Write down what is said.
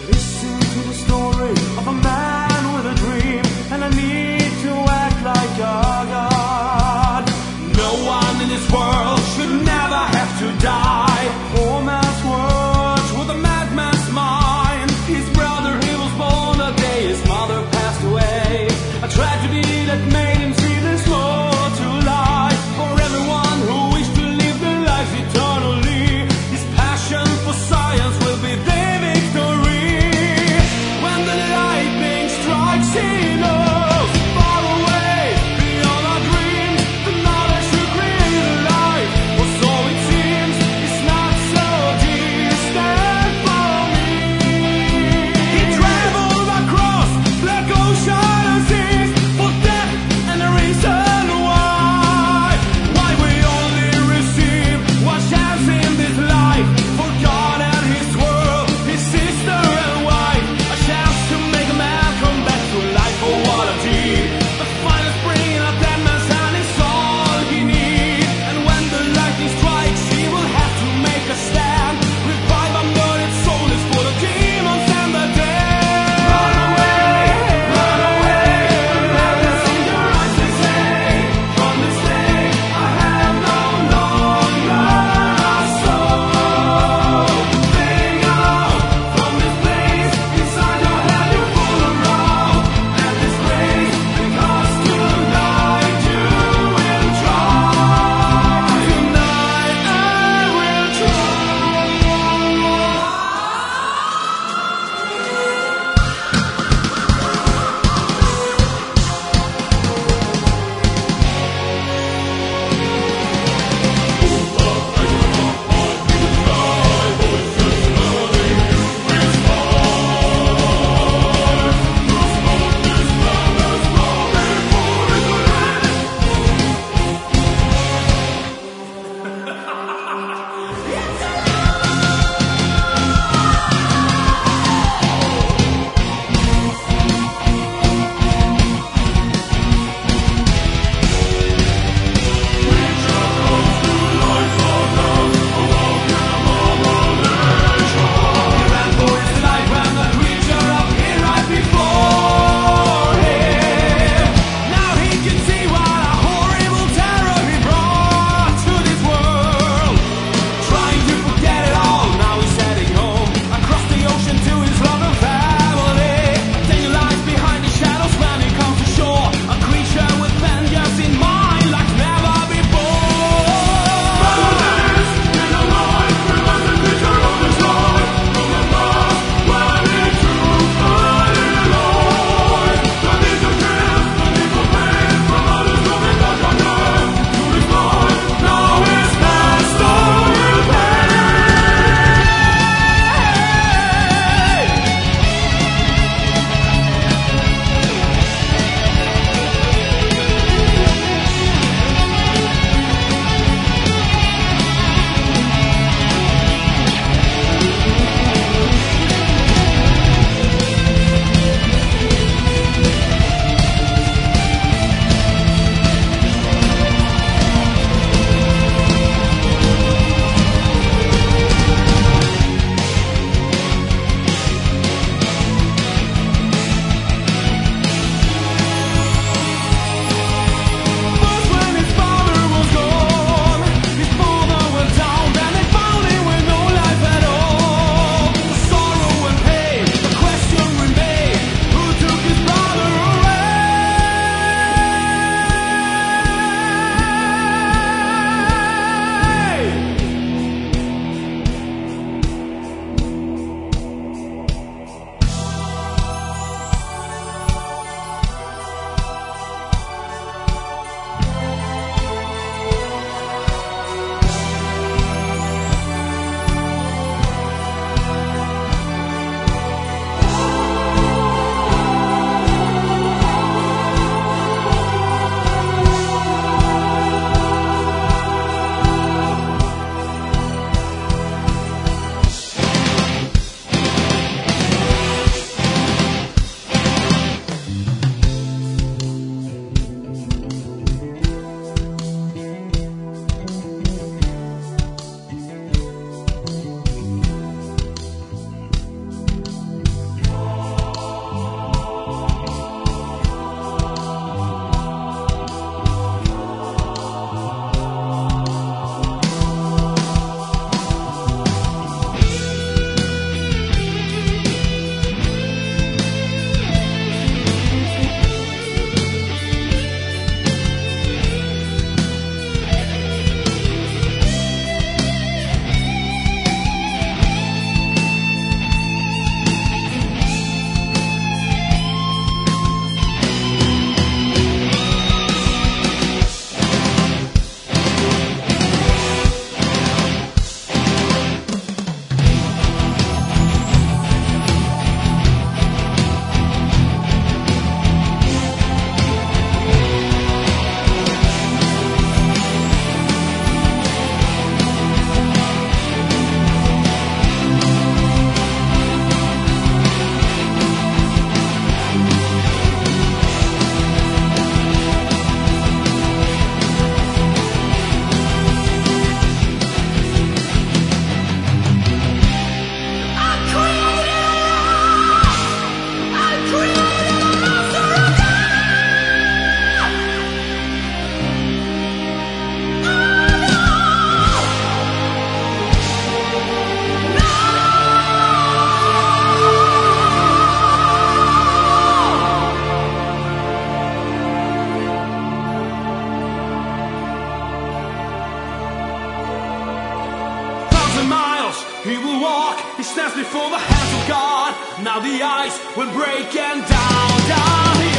Listen to the story of a man with a dream, and I need to act like a god. No one in this world should never have to die. Poor man's words with a madman's mind. His brother, he was born the day his mother passed away. A tragedy that made him see there's more to life. For everyone who wished to live their lives eternally, his passion for science will be their victory. When the lightning of God. Now the ice will break and down, down here.